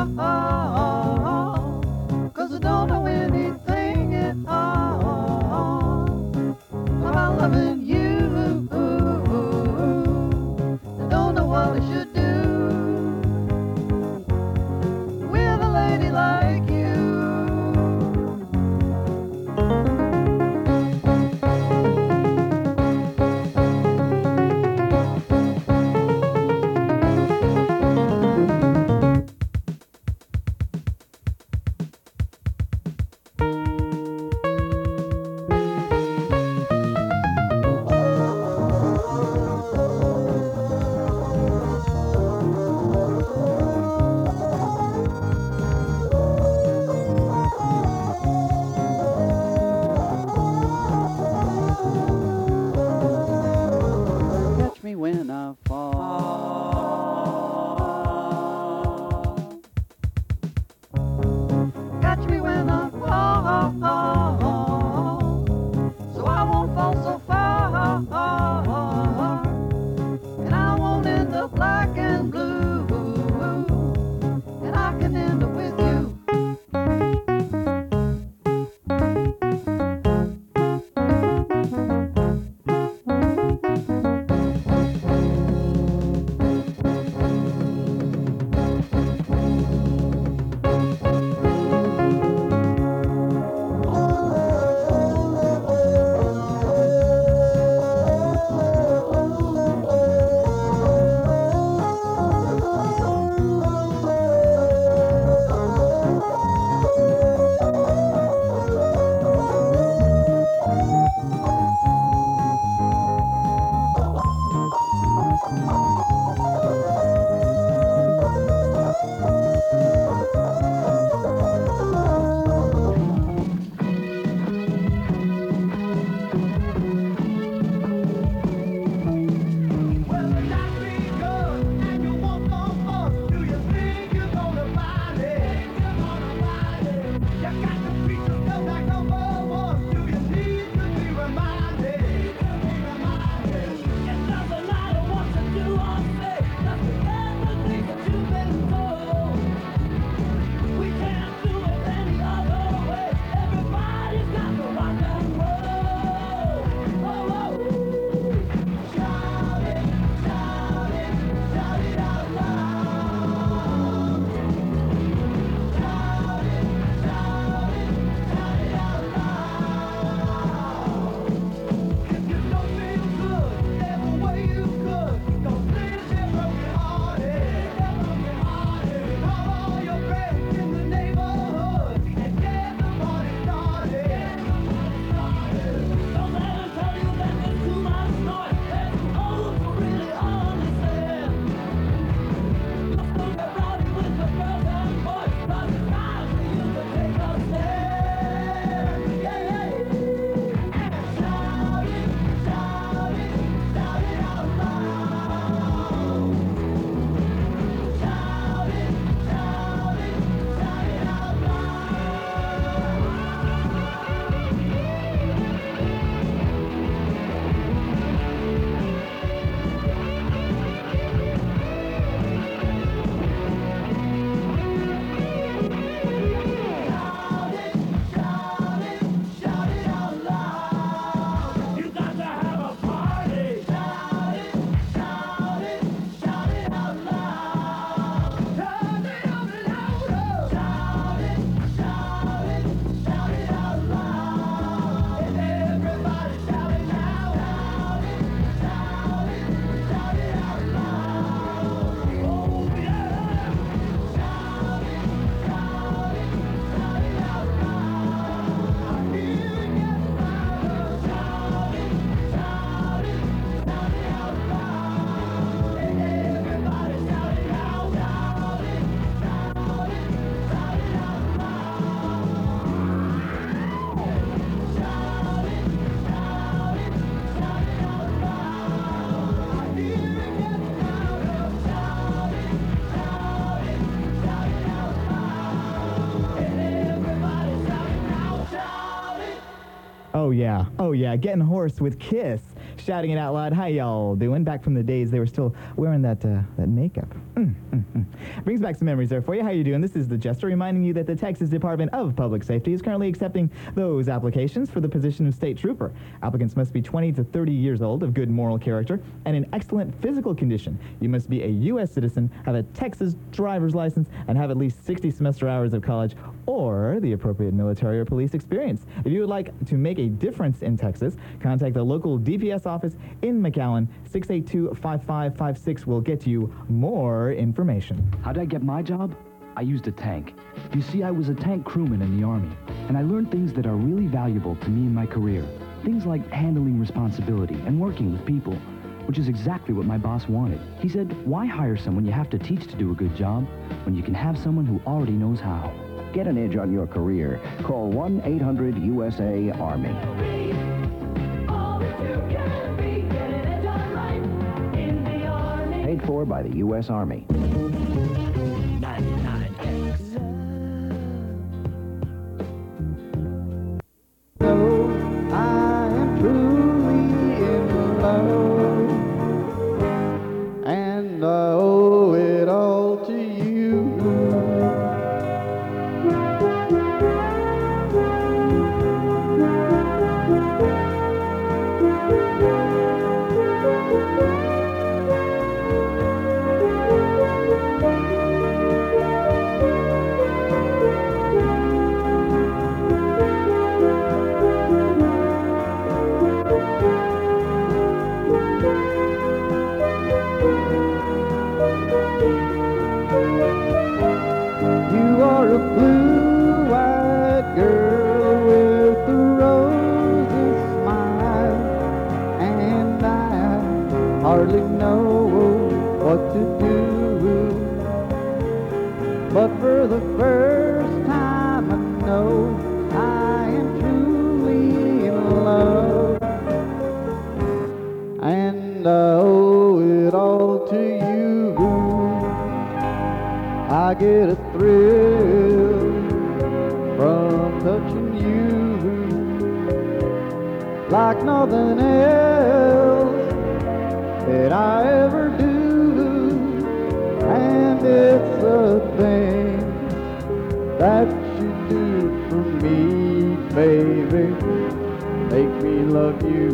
'cause I don't know anything at all about loving you. I don't know what I should do with a lady like you. Catch me when I fall. Catch me when I fall, so I won't fall so far, and I won't end up black and blue, and I can end up with you. Oh yeah, oh yeah, getting hoarse with Kiss, shouting it out loud. How y'all doing? Back from the days they were still wearing that makeup. Brings back some memories there for you. How you doing? This is the Jester reminding you that the Texas Department of Public Safety is currently accepting those applications for the position of state trooper. Applicants must be 20 to 30 years old, of good moral character, and in excellent physical condition. You must be a U.S. citizen, have a Texas driver's license, and have at least 60 semester hours of college or the appropriate military or police experience. If you would like to make a difference in Texas, contact the local DPS office in McAllen. 682-5556 will get you more information. How'd I get my job? I used a tank. You see, I was a tank crewman in the Army, and I learned things that are really valuable to me in my career. Things like handling responsibility and working with people, which is exactly what my boss wanted. He said, why hire someone you have to teach to do a good job when you can have someone who already knows how? Get an edge on your career. Call 1-800-USA-ARMY. Paid for by the U.S. Army. 99X. I am truly in love, and I owe it all to you. You are a blue-eyed girl with a rosy smile, and I hardly know what to do. But for the first time I know I am truly in love, and I owe it all to you. I get a thrill from touching you like nothing else that I ever do, and it's a thing that you do for me, baby, make me love you.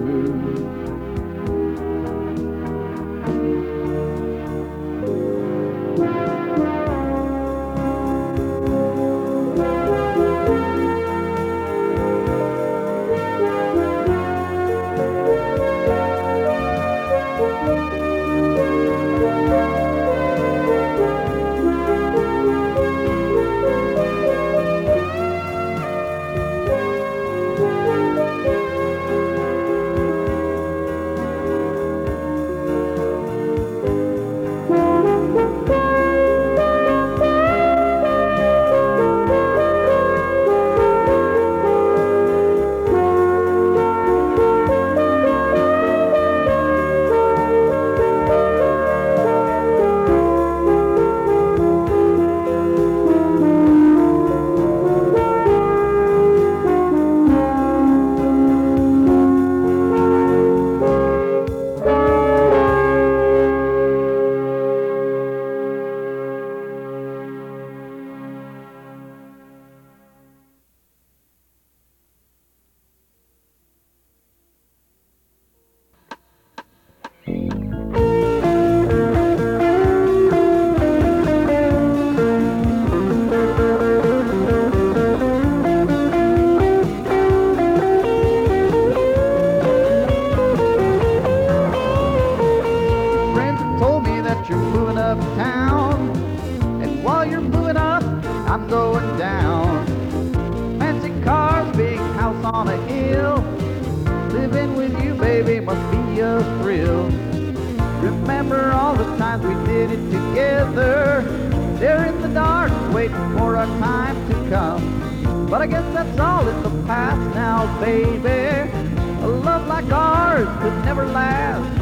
Remember all the times we did it together. There in the dark, waiting for our time to come. But I guess that's all in the past now, baby. A love like ours could never last.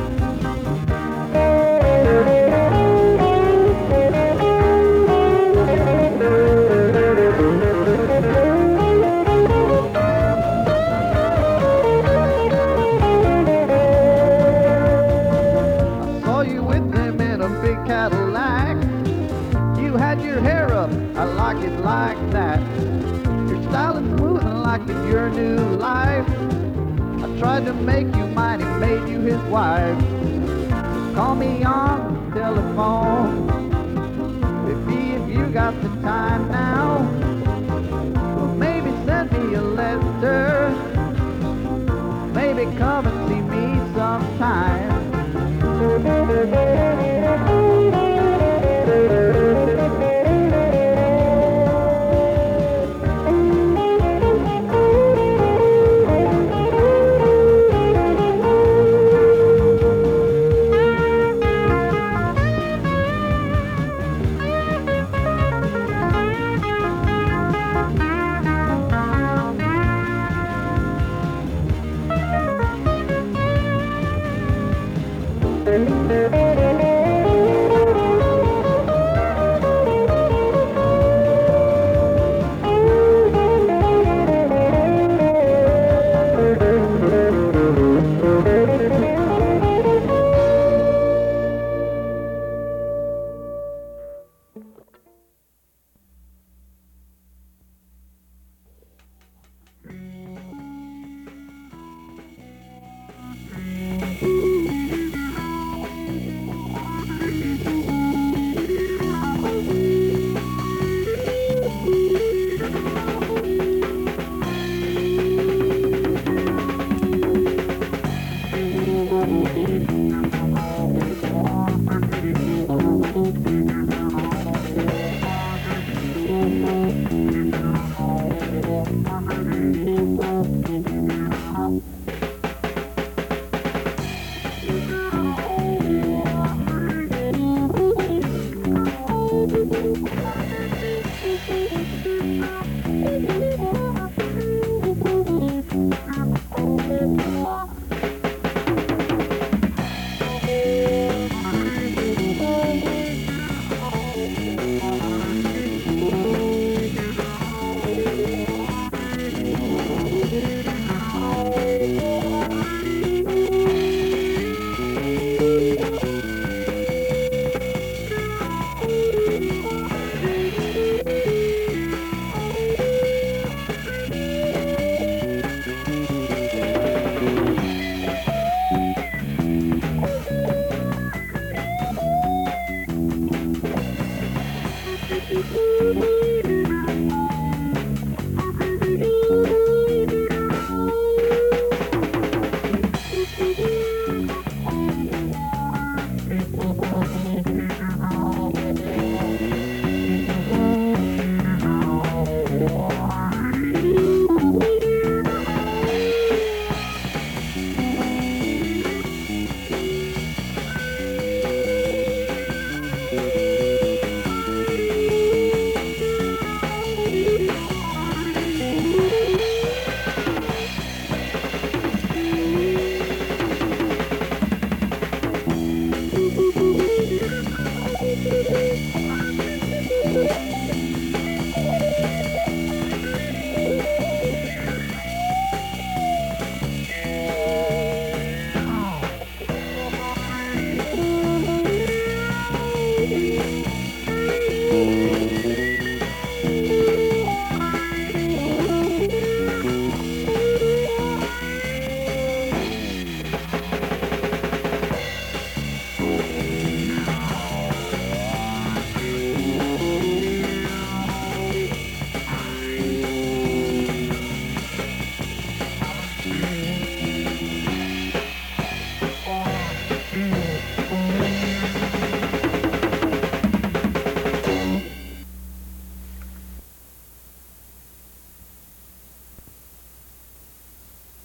I saw you with him in a big Cadillac. well, I like it like that. Your style is smooth and like it's your new life. I tried to make you mine, he made you his wife. Call me on the telephone, baby, if you got the time now. Well, maybe send me a letter, maybe come and see me sometime.